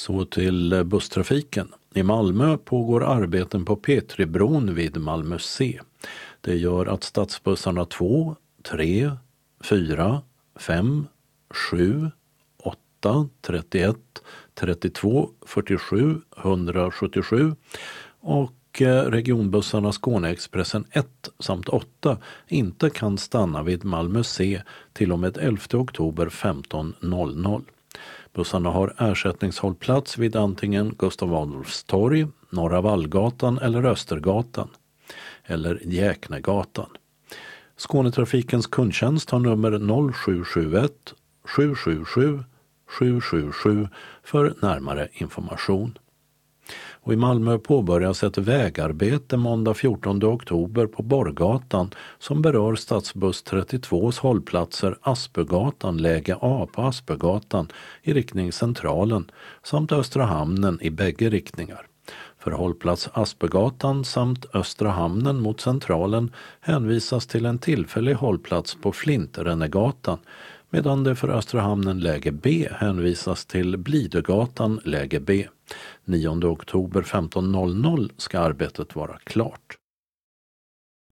Så till busstrafiken. I Malmö pågår arbeten på P3-bron vid Malmö C. Det gör att stadsbussarna 2, 3, 4, 5, 7, 8, 31, 32, 47, 177 och regionbussarna Skåneexpressen 1 samt 8 inte kan stanna vid Malmö C till och med 11 oktober 15.00. Bussarna har ersättningshållplats vid antingen Gustav Adolfs torg, Norra Vallgatan eller Östergatan eller Jäknegatan. Skånetrafikens kundtjänst har nummer 0771 777 777 för närmare information. Och i Malmö påbörjas ett vägarbete måndag 14 oktober på Borggatan som berör stadsbuss 32s hållplatser Aspegatan, läge A på Aspegatan i riktning Centralen samt Östra hamnen i bägge riktningar. För hållplats Aspegatan samt Östra hamnen mot Centralen hänvisas till en tillfällig hållplats på Flintrenegatan, medan det för Östra hamnen läge B hänvisas till Blidögatan läge B. 9 oktober 15.00 ska arbetet vara klart.